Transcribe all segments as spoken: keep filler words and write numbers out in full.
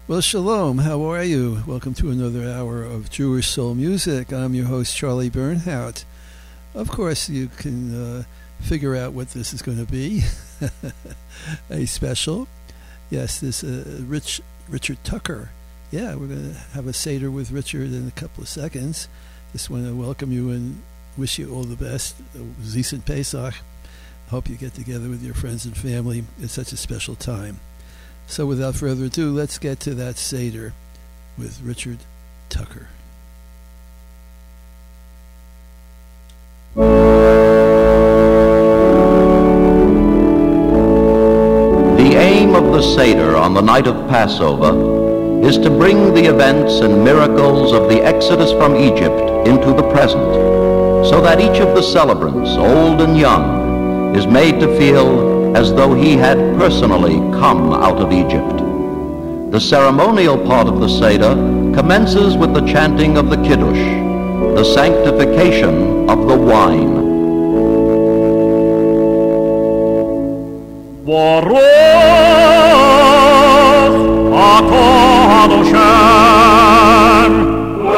Well, shalom. How are you? Welcome to another hour of Jewish Soul Music. I'm your host, Charlie Bernhout. Of course, you can uh, figure out what this is going to be. A special. Yes, this uh, Rich Richard Tucker. Yeah, we're going to have a Seder with Richard in a couple of seconds. Just want to welcome you and wish you all the best. Zis Pesach. Hope you get together with your friends and family. It's such a special time. So without further ado, let's get to that Seder with Richard Tucker. The aim of the Seder on the night of Passover is to bring the events and miracles of the Exodus from Egypt into the present, so that each of the celebrants, old and young, is made to feel as though he had personally come out of Egypt. The ceremonial part of the Seder commences with the chanting of the Kiddush, the sanctification of the wine. Baruch atah Hashem.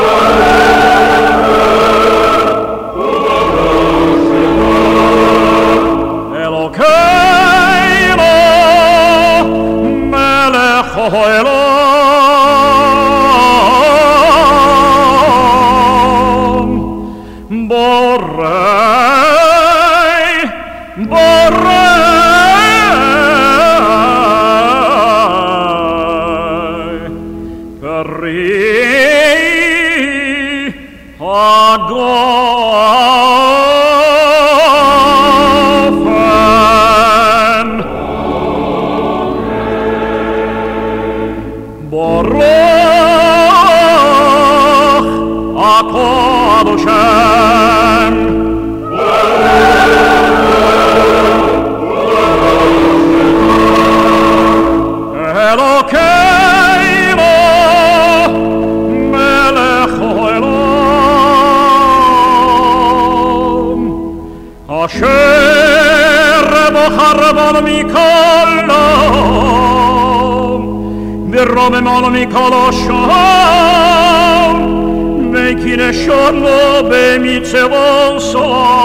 Romano Mikolo Shom, making a short no be mitzvah so.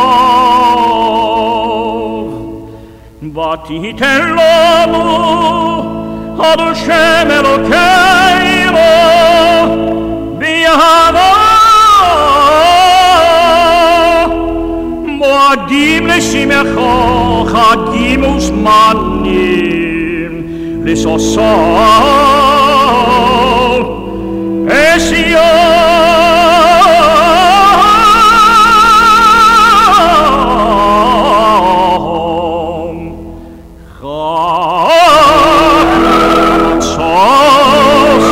But he tell Lomu, Hashem Elokeinu, B'yahava, Moadim l'shimecha, Chagim uzmanim, l'sosah. Esiyom Chatzos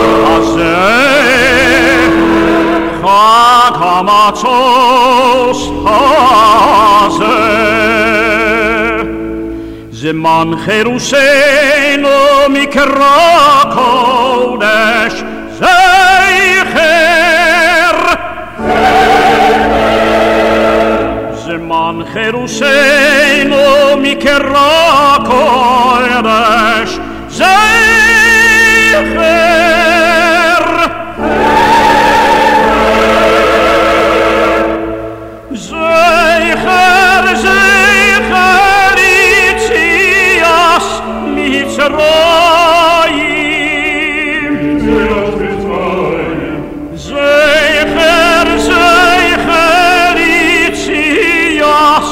Hazeh Chag HaMatzos Hazeh Zeman Cheruseinu Mikra Kodesh Zeicher Zeman Cheruseinu Mikra Kodesh Zeicher Zeicher Zeicher Itzias Mitzrayim Zeicher Zeicher Itzias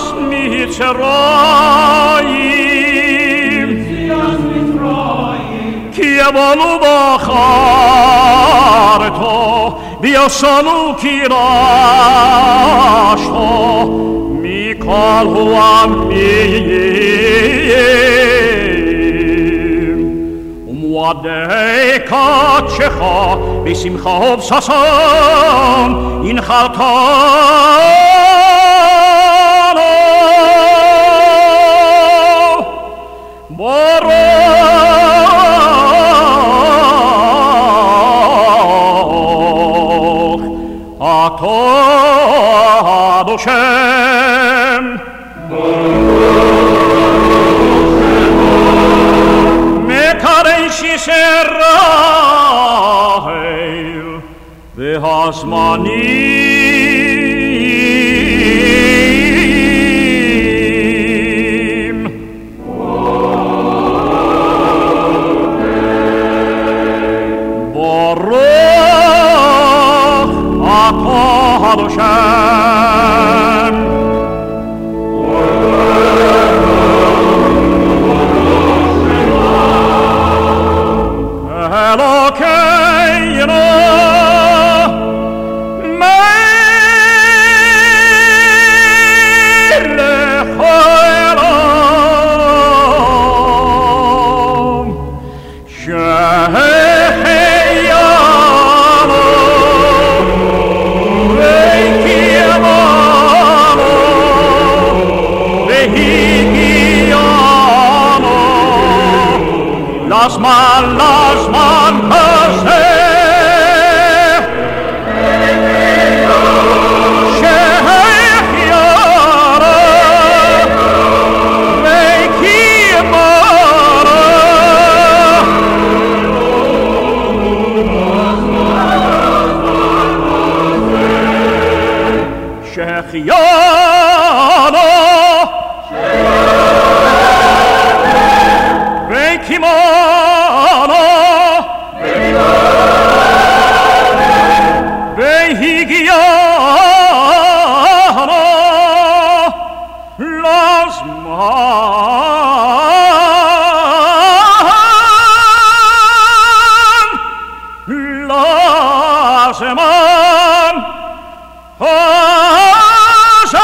Mitzrayim Ki avonu bacharto Biosanu kirashto Mikol hu amiyim Umwadei katshecha B'simcha v'sason Inchaltano Baruch atah Hashem. Baruch. Mekaresh Yisrael והזמנים. ברוך אתה השם. אלוקינו מלך העולם שהחיינו והקימנו והגיענו לזמן לזמן הזה שהחיינו והקימנו והגיענו לזמן לזמן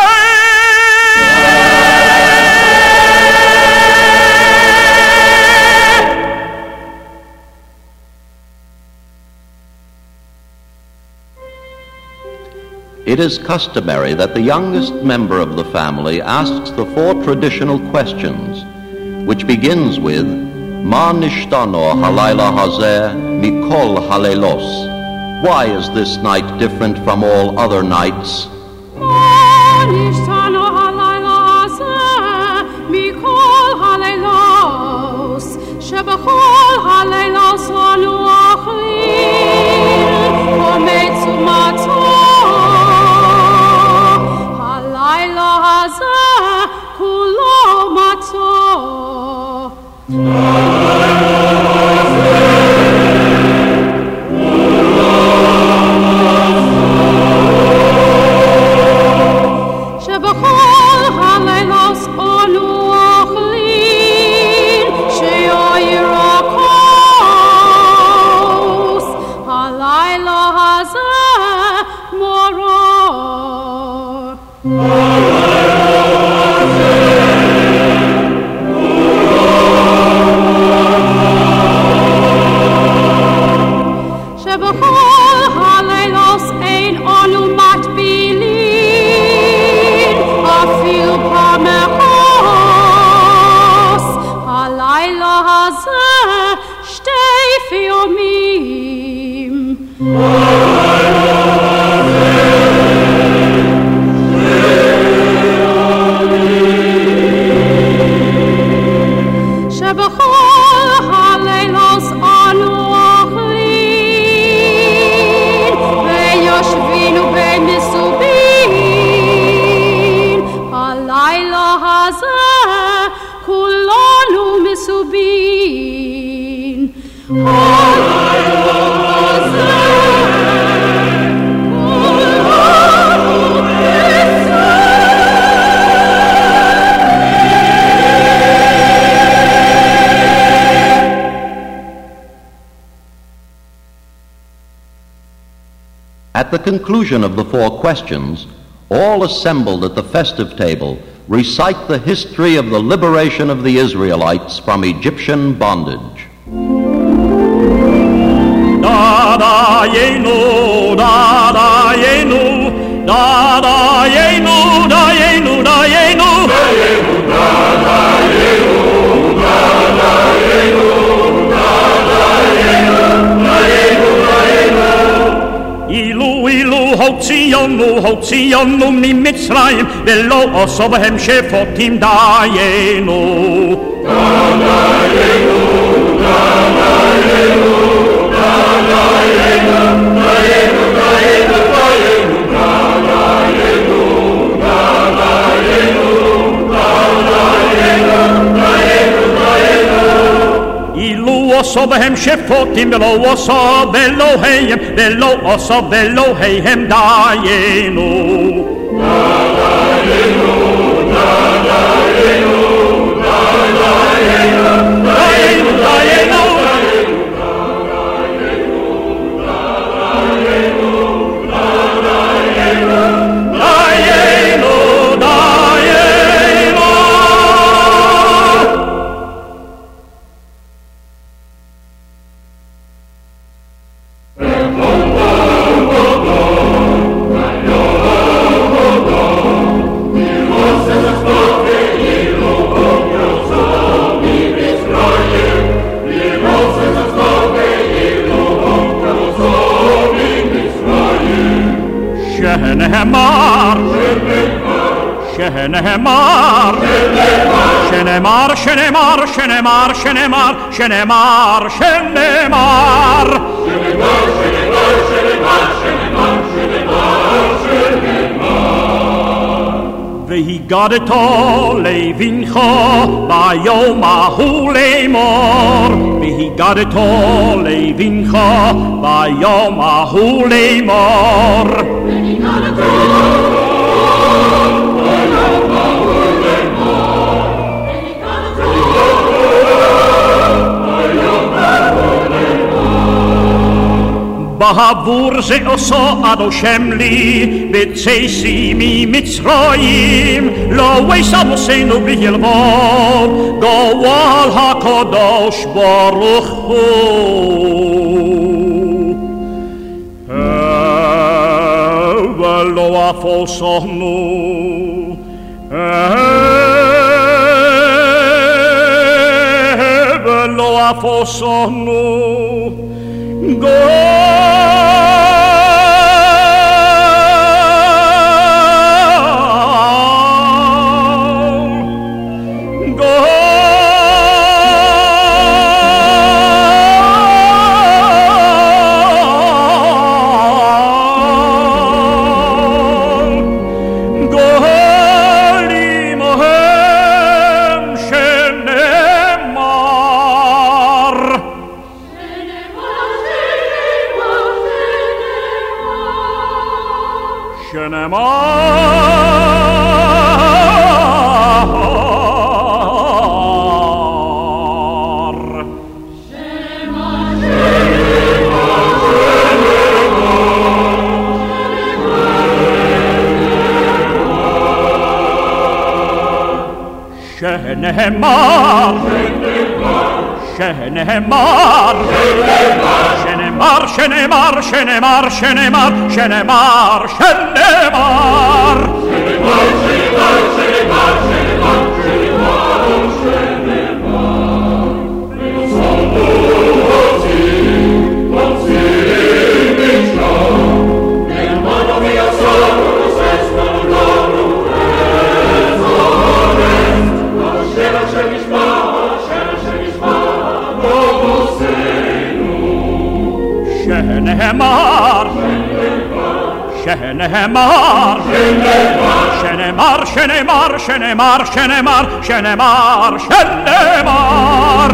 It is customary that the youngest member of the family asks the four traditional questions, which begins with Ma nishtano halayla hazeh mikol halelos. Why is this night different from all other nights? Ma nishtano halayla hazeh mikol halelos shebechol halelos anu achlin ometzu matzah At the conclusion of the four questions, all assembled at the festive table recite the history of the liberation of the Israelites from Egyptian bondage. Dadayenu, dadayenu, dadayenu, dayenu, dayenu, dayenu, dadayenu, dadayenu, dadayenu, dayenu, dayenu. Ilu, ilu, hotziyonu, hotziyonu mimitzrayim, velo oso behem shefotim dayenu. Dadayenu, dadayenu, dadayenu, dayenu, dayenu. עשו בהם שפוטים ולא עשו באלוהיהם ולא עשו באלוהיהם דיינו דיינו דיינו דיינו דיינו דיינו שנאמר שנאמר שנאמר שנאמר שנאמר שנאמר שנאמר שנאמר והיגדתו לבנך ביום ההוא לאמור והיגדתו לבנך ביום ההוא לאמור בעבור זה עושו עד השם לי בצאתי ממצרים לא יסבוסנו בלבוב גואל הקדוש ברוך הוא ולא אפוסנו ולא אפוסנו גואל שנאמר שנאמר שנאמר שנאמר שנאמר שנאמר שנאמר שנאמר שנאמר שנאמר שנאמר שנאמר שנאמר שנאמר שנאמר שנאמר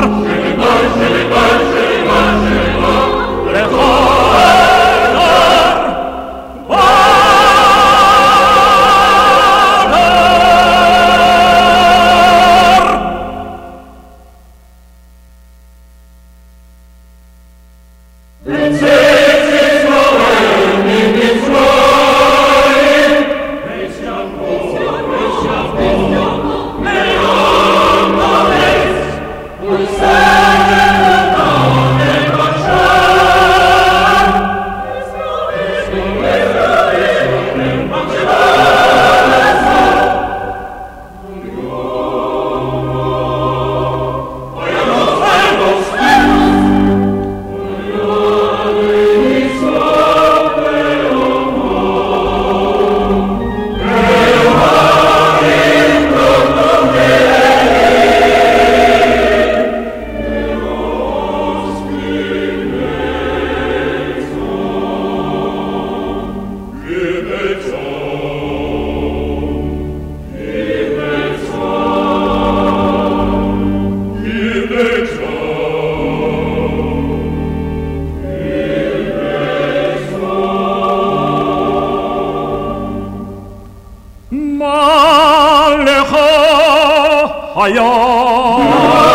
hayom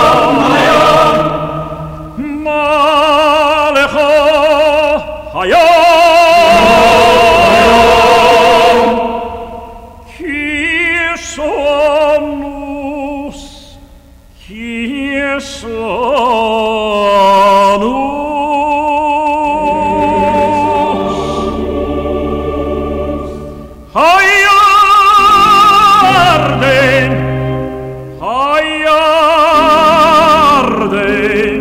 malecha hayom kirsonus kirsonus hayarden hayarden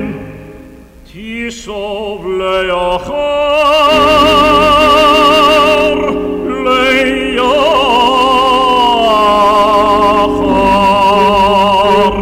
tisov leyachar leyachar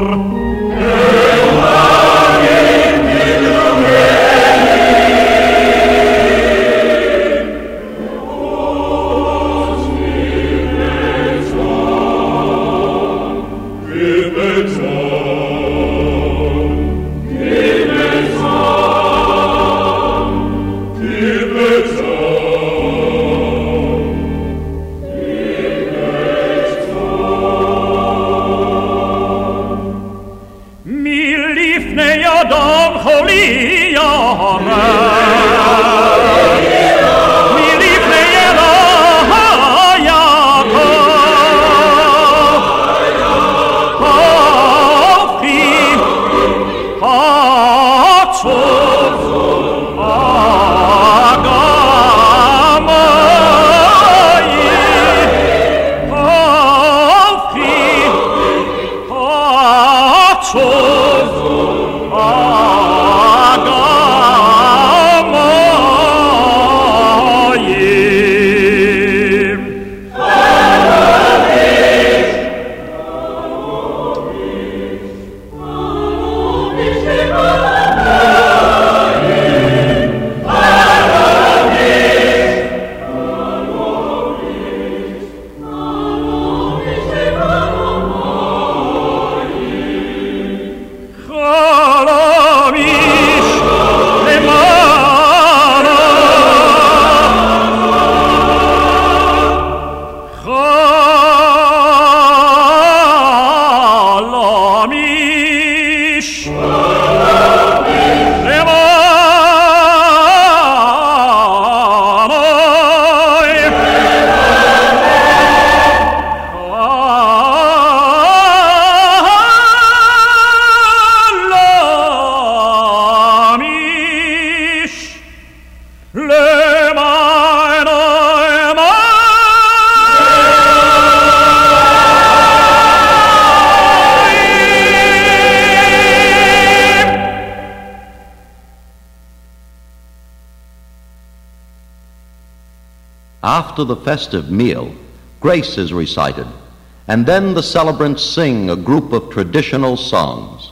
After the festive meal, grace is recited, and then the celebrants sing a group of traditional songs.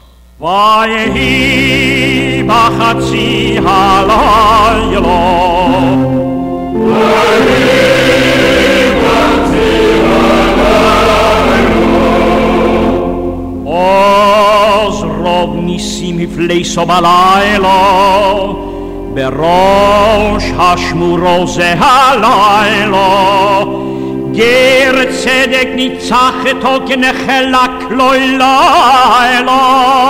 Vayehi b'chatzi halaylo Oz rov nisim hifleiso balaylo בראש השמורו זה הלילה גר צדק ניצח אתו כנחלק לו לילה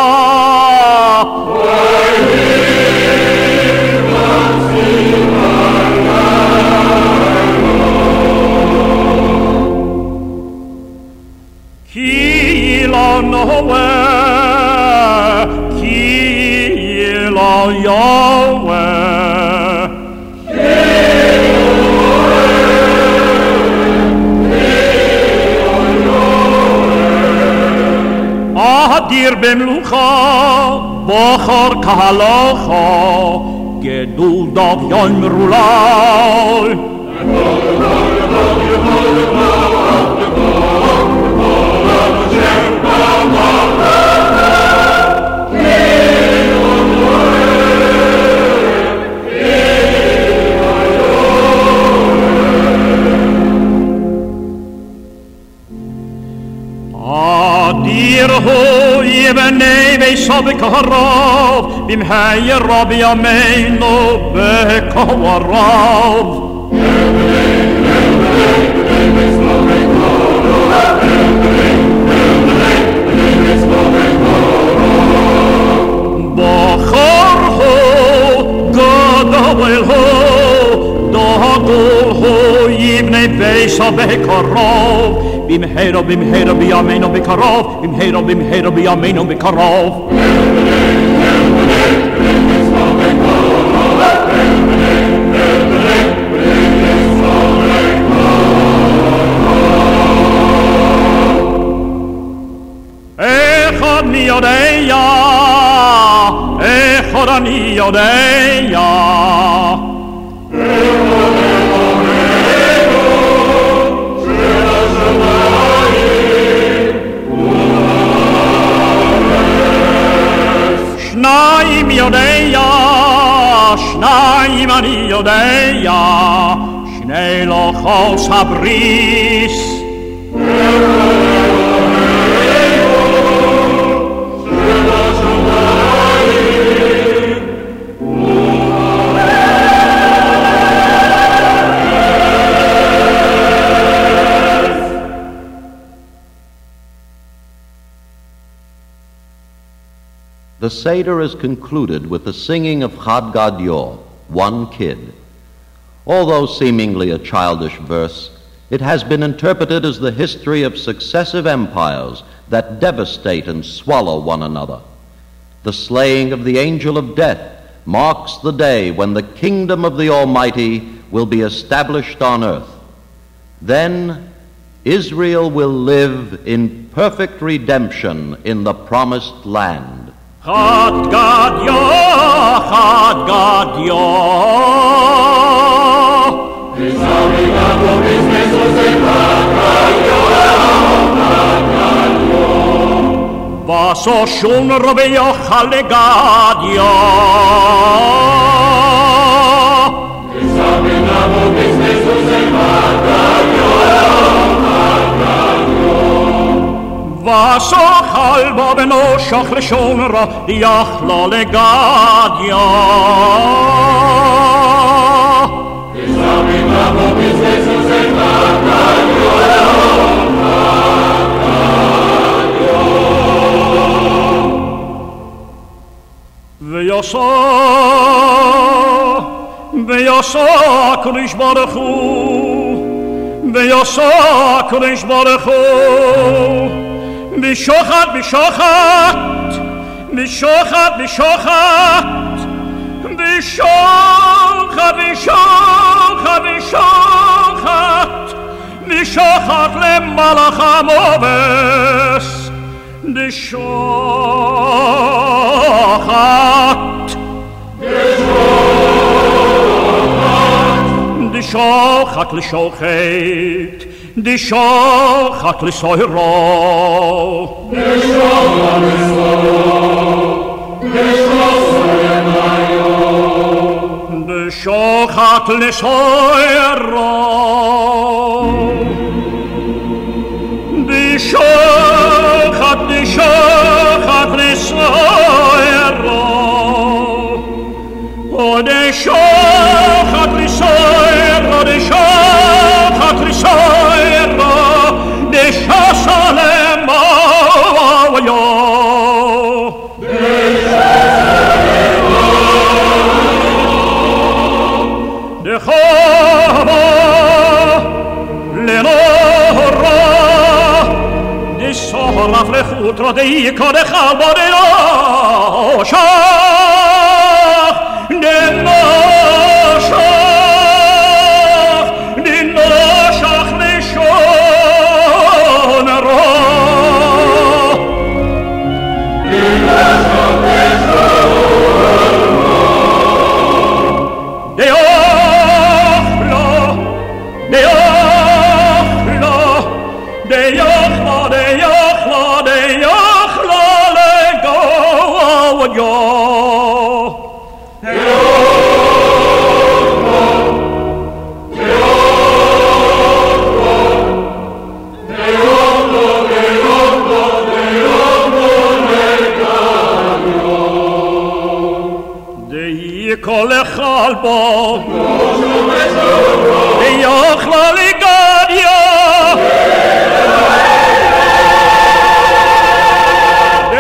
כי לא נועה כי לא יועה אדיר במלוכה בוחר כהלכה גדול דביון מרולל הו יבני ביסו בקרוב במהי רבי ימינו בקרוב Let's go. Yoel ho, Dogol ho, Yibne Beisa Bekarov, Bimhero, Bimhero, Biameno Bekarov, Bimhero, Bimhero, Biameno Bekarov. Echad ni Yodeya, Echad ni Yodeya. Shnaim Yodeya, Shnaim ani Yodeya, Shnei lochos habris. The Seder is concluded with the singing of Chad Gadol, one kid. Although seemingly a childish verse, it has been interpreted as the history of successive empires that devastate and swallow one another. The slaying of the angel of death marks the day when the kingdom of the Almighty will be established on earth. Then Israel will live in perfect redemption in the promised land. Chad Gadol, Chad Gadol. Vaso shun robeyo Chale Gadol. Vaso halbo beno shach leshon ra yachla legadia. Ve'yasa, ve'yasa Kodesh Baruch Hu, ve'yasa Kodesh Baruch Hu. B'shochat, b'shochat, b'shochat, b'shochat, b'shochat, b'shochat, b'shochat, b'shochat lemalach hamoves, b'shochat, b'shochat l'shochet. Die Schochat l'soiro, Die Schochat l'soiro, Die Schochat l'soiro, Die Schochat, Die Schochat l'soiro, Oh, Die Schochat l'soiro, Die Schochat l'soiro, De Shasalem Awayo, De Shasalem Awayo, De Chava Lenora, De Sohra Flechutra, De Ika, De Chalba, De Oshach, De Noshach, De Noshach Leshon Ra, De Noshach Leshon Ra, De Ochla, De Ochla, De Ochla, De Ochla, De Ochla Legawayo. Kol Chalbo, Yochla Ligadia,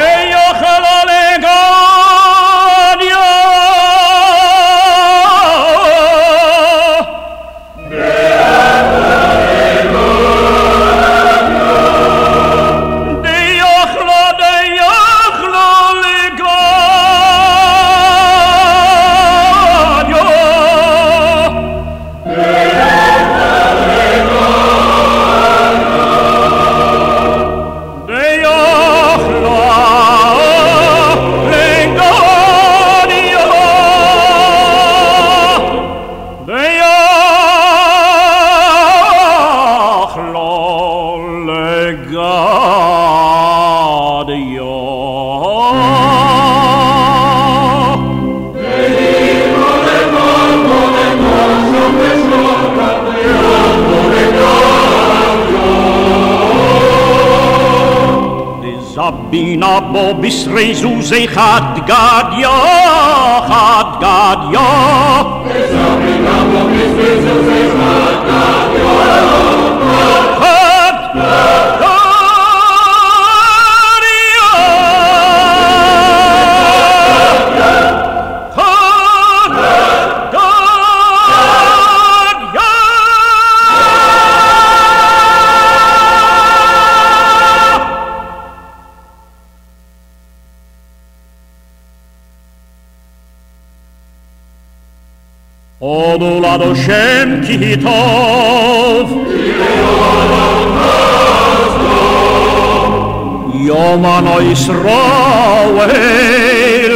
Yochla Ligadia, בינה בו בשרי זוזי חד גדיה, חד גדיה. בינה בו בשרי זוזי חד גדיה, חד גדיה. Odu lado Shem ki tov Yom ano Yisrael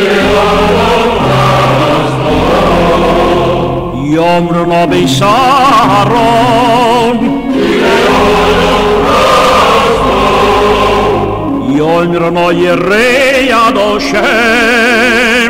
Yom rno beisaron Yom rno yerei ado Shem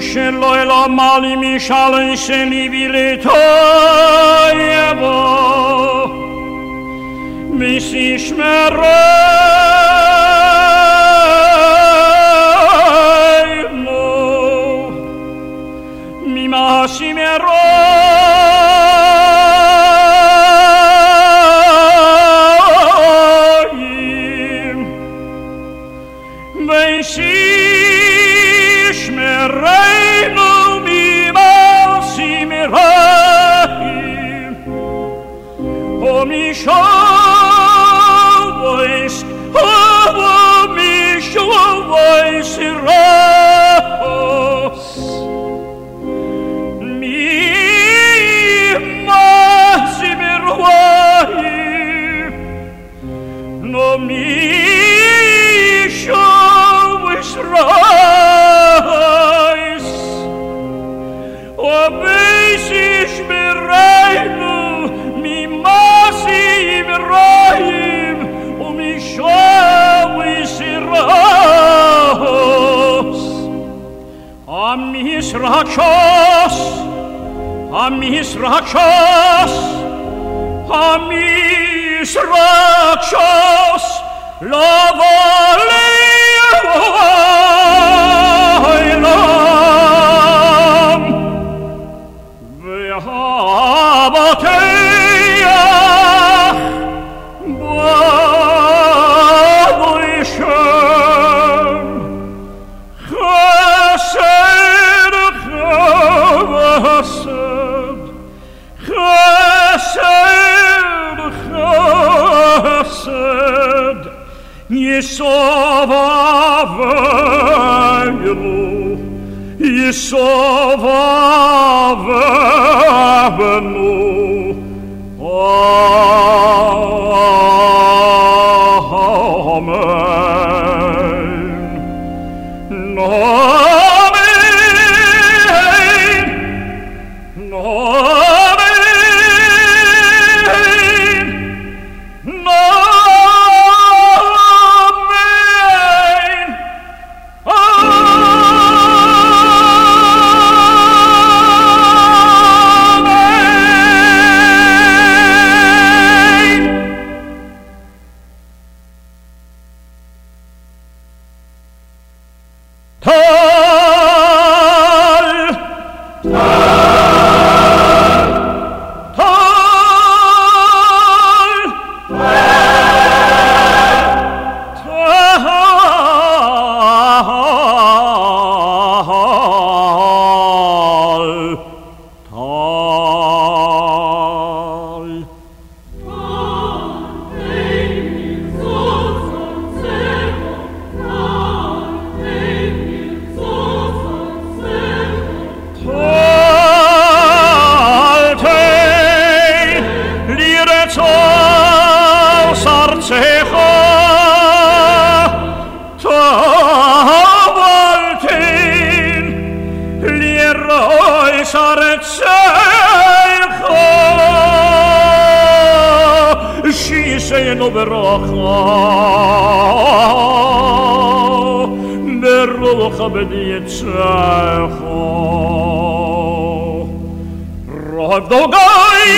שלא אלמה לי משל שלי ולטויבו מסישמרנו ממעשימרו Rakshas, Amis Rakshas, Amis Rakshas, Lavalelam, Vehabateach, Bavishem, Chesed, Chesed, Chesed, Chesed, Yisov Avenu, Yisov Avenu, Amen. No. ברוך בדיצחו רב דוגי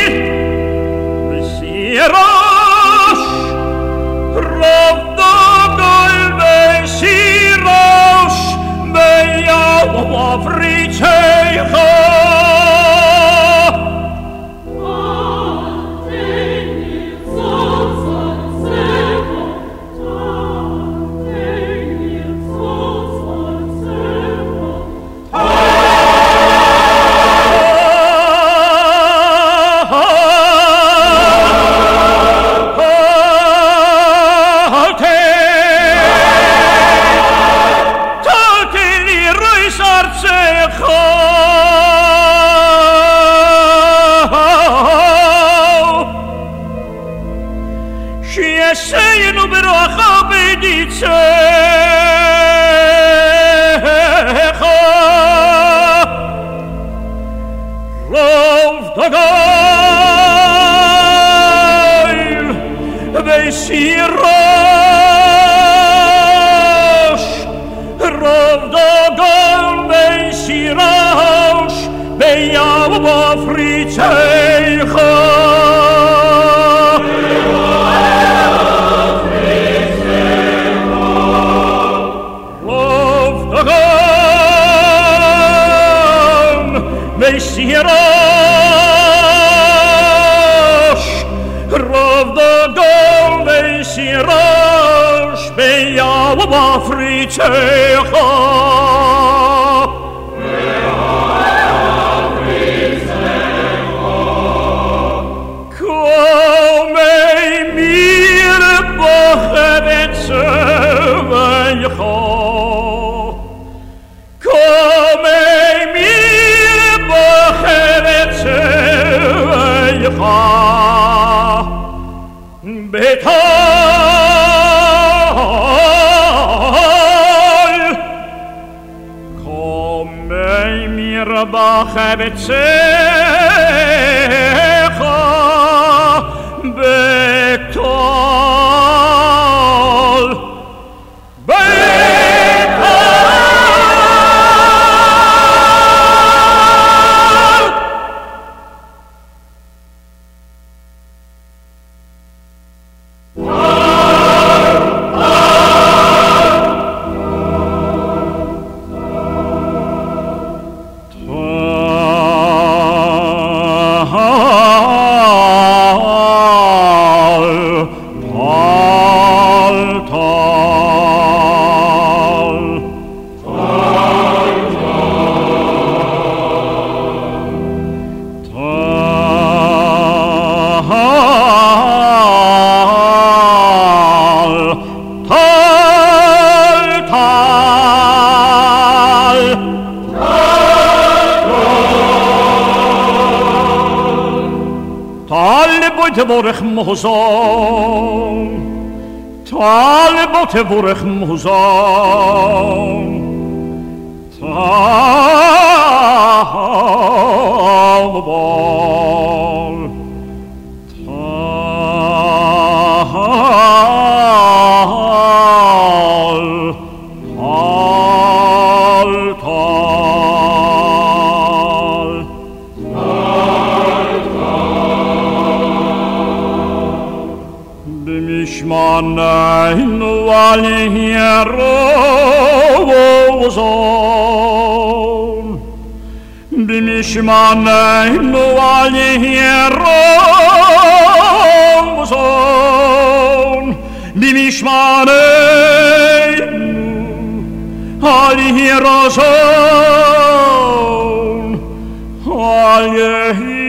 וסירוש רב דוגי וסירוש ביום הפריצחו Oh Vorich Mozon Talbote vorich Mozon Talbol Tal Bimishmanein walihierozon Bimishmanein walihierozon Bimishmanein walihierozon Walihierozon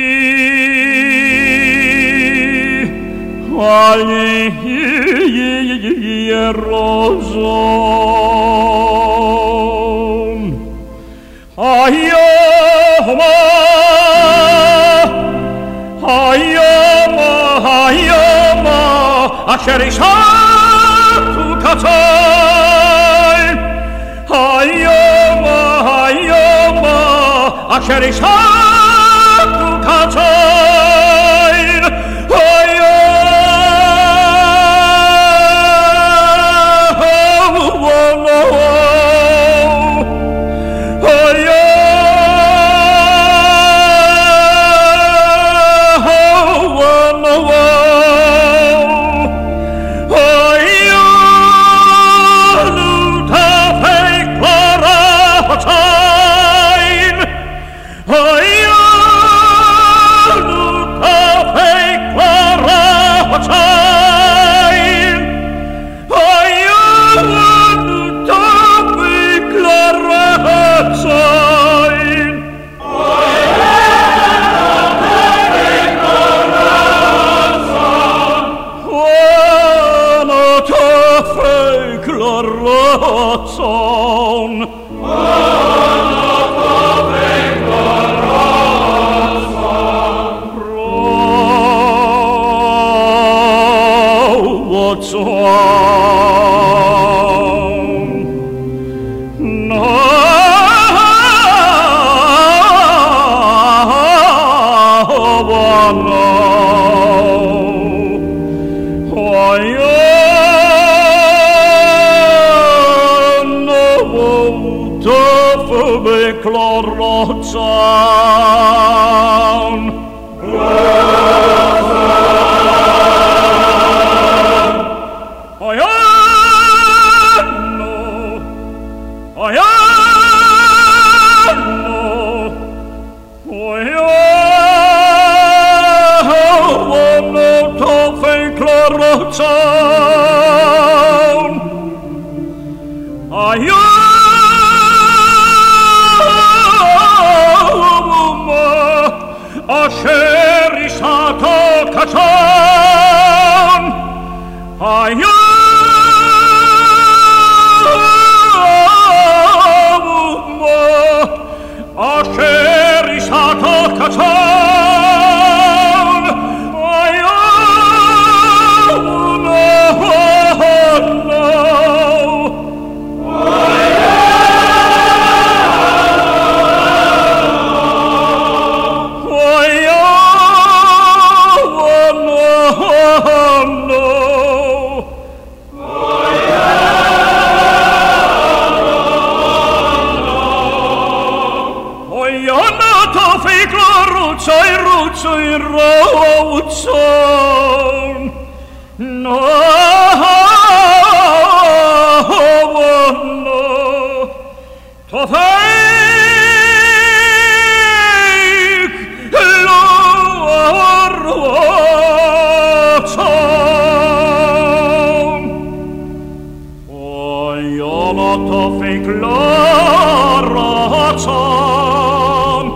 Walihierozon Ayoma Ayoma Ayoma Asher ishatu katzay Ayoma Ayoma Asher ishatu katzay Oh אשר ישעתו קטן היום אשר ישעתו קטן היום no, no, to fake lorotson. Oh, you're not to fake lorotson,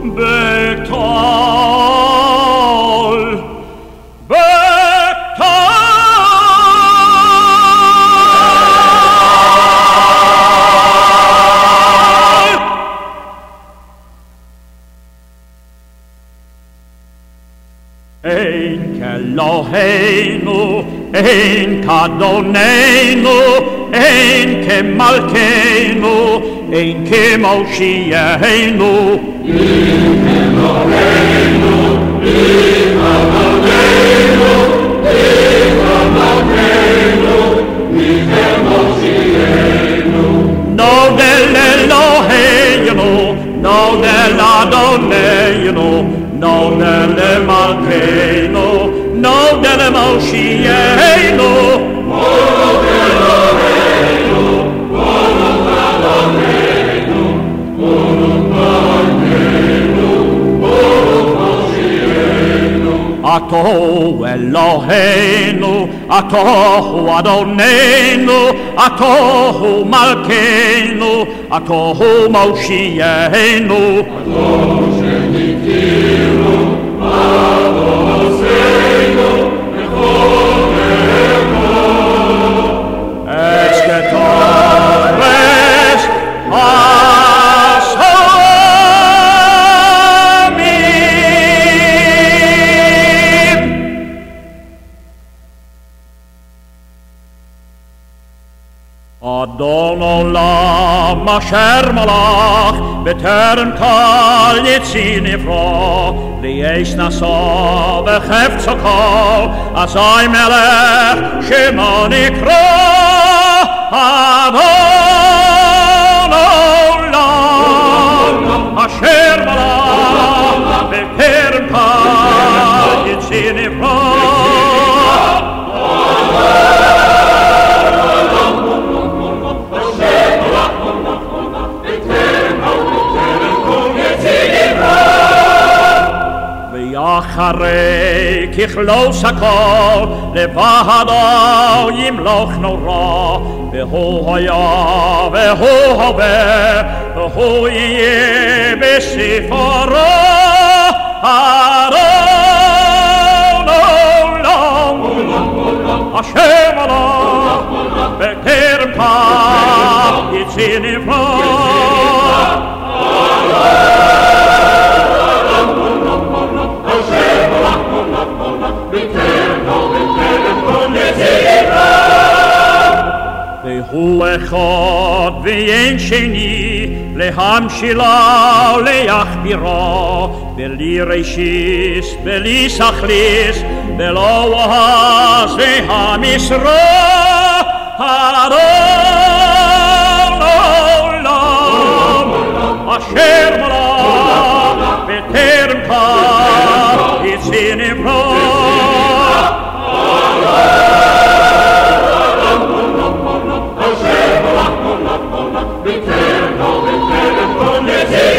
Bektal, Bektal. Ein Keloheinu, ein Kadonenu, ein Kemalkeinu, ein Kemoshienu. Ein Keloheinu, ein Kadonenu, ein Kemalkeinu, ein Kemoshienu. No del Eloheinu, no del Adonenu, no delle Malkeinu, no delle Moshienu, no delle Reinu, no Adonenu, no Malkeinu, no Moshienu. Atohu Eloheinu, Atohu Adonenu, Atohu Malkeinu, Atohu Moshienu. Atohu Shenikiru, Avoseinu, Echonemo, Esketores, Asomim. Adon Olam Asher Malach בטרם קל יציא נפרו ויש נשא וחפצו קול אזי מלך שמו נקרא אדון עולם אשר מלך בטרם קל יציא נפרו אחרי ככלוס הכל לבדו ימלוך נורא והוא היה והוא הווה והוא יהיה בספרו אדון עולם אשר מלך בטרם קל יציא נפרו והוא אחד ואין שני להמשילו להכבירו בלי רשיס בלי סכליס בלא עז והמשרו אדון עולם אשר מלך בטרם קל יציא נפרו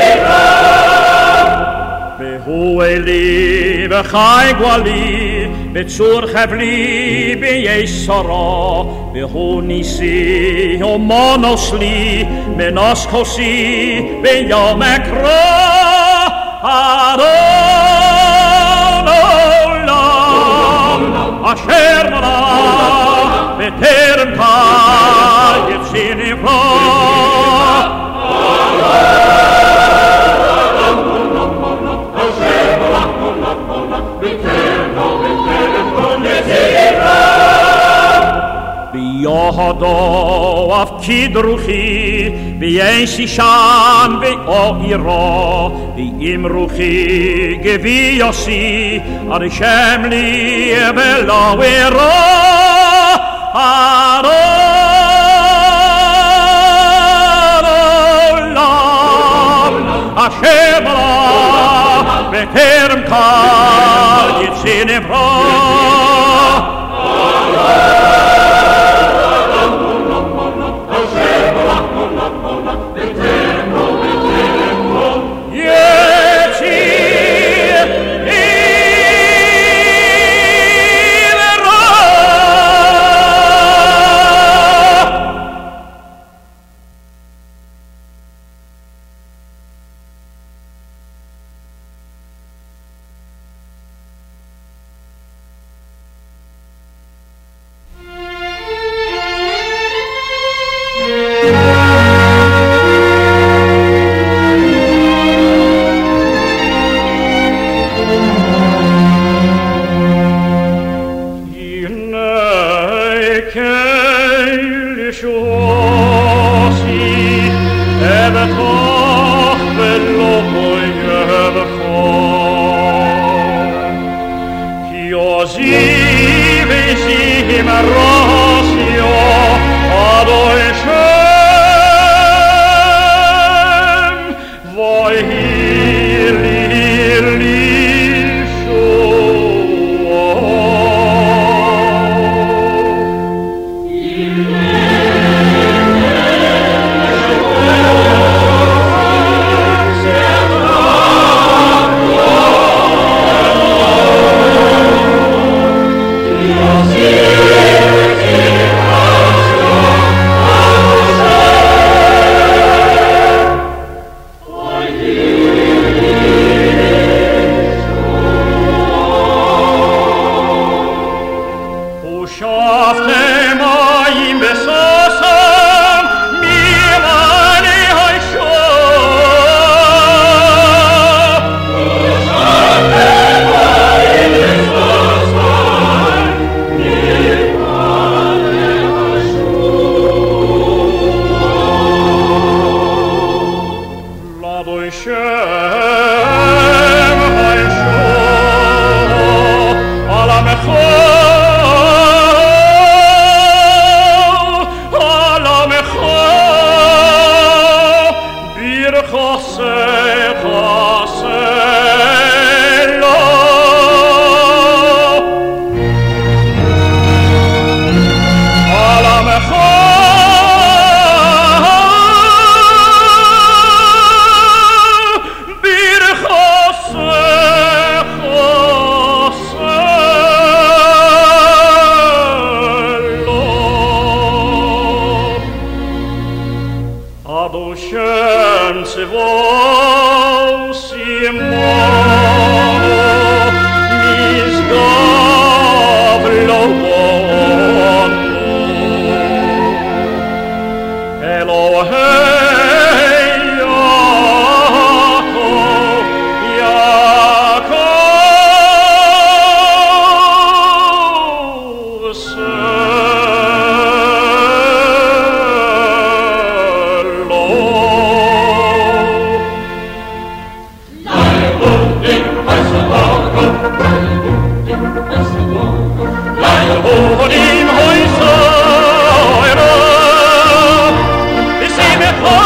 והוא אלי וחי גואלי בצור חבלי בישרה והוא ניסי ומונוס לי מנוס כוסי ביום אקרא אדון עולם אשר נולד בטרם קיים שנברא ביהודו אף כדרוכי וישי שם ואוירו ואם רוחי גבי יוסי עד שם לי ולא אירו אדון עולם אשר ברא בטרם קל יצא נברא Oh,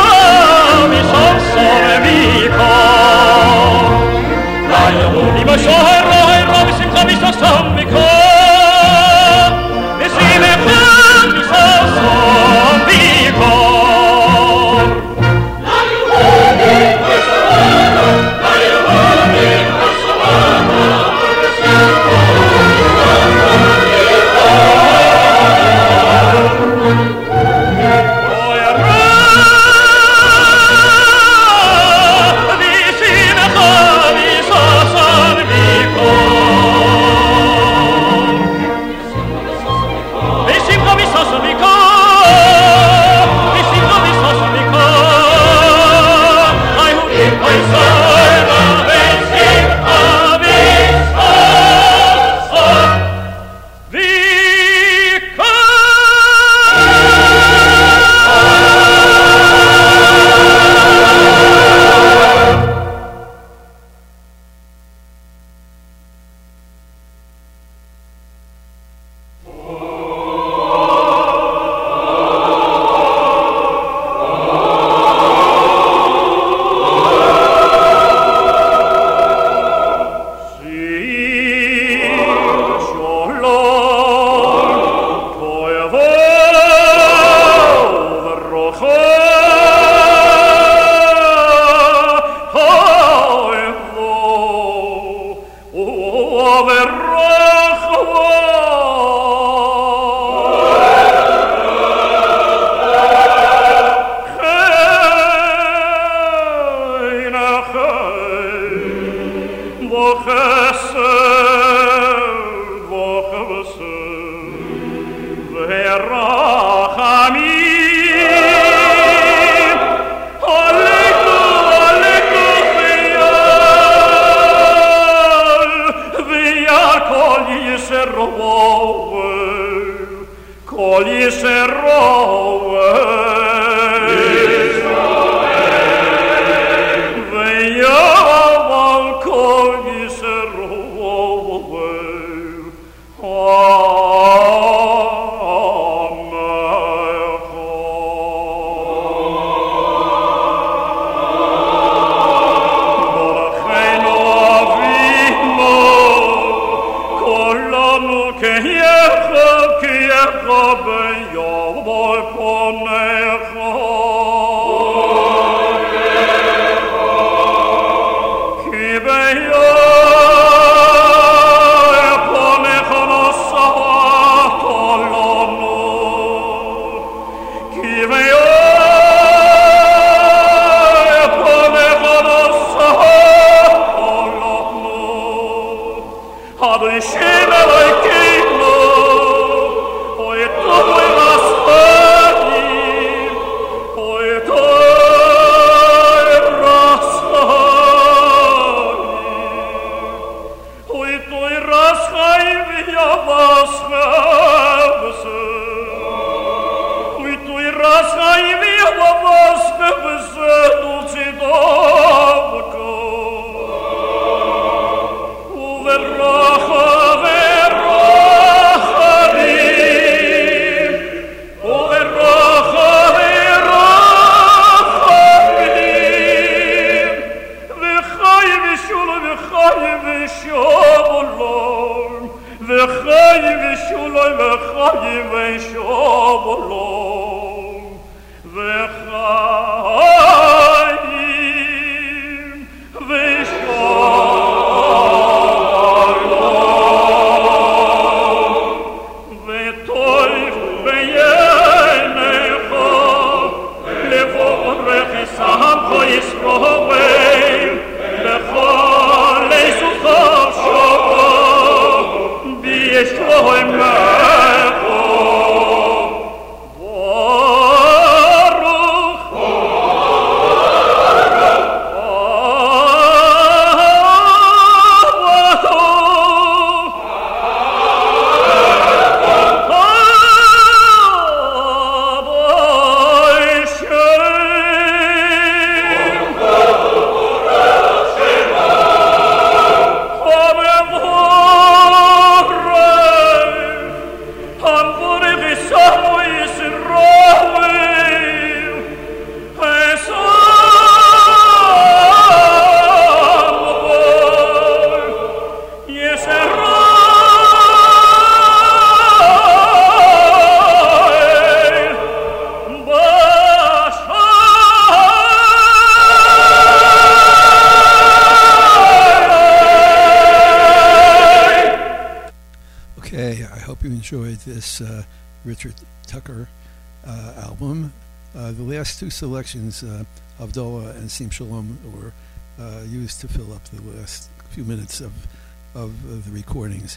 Enjoyed this uh, Richard Tucker uh, album. Uh, the last two selections, uh, Havdalah and Sim Shalom, were uh, used to fill up the last few minutes of, of of the recordings.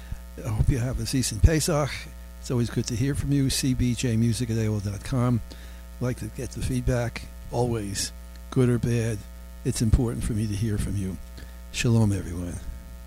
I hope you have a decent Pesach. It's always good to hear from you. c b j music at a o l dot com. Like to get the feedback, always, good or bad. It's important for me to hear from you. Shalom, everyone.